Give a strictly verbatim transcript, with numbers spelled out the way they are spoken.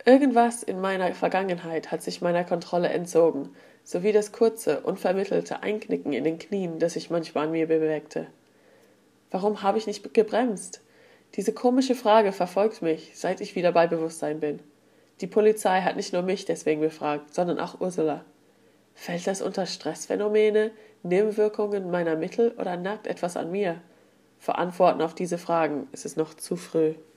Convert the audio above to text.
Irgendwas in meiner Vergangenheit hat sich meiner Kontrolle entzogen, sowie das kurze, unvermittelte Einknicken in den Knien, das sich manchmal an mir bewegte. Warum habe ich nicht gebremst? Diese komische Frage verfolgt mich, seit ich wieder bei Bewusstsein bin. Die Polizei hat nicht nur mich deswegen befragt, sondern auch Ursula. Fällt das unter Stressphänomene, Nebenwirkungen meiner Mittel oder nagt etwas an mir? Für Antworten auf diese Fragen ist es noch zu früh.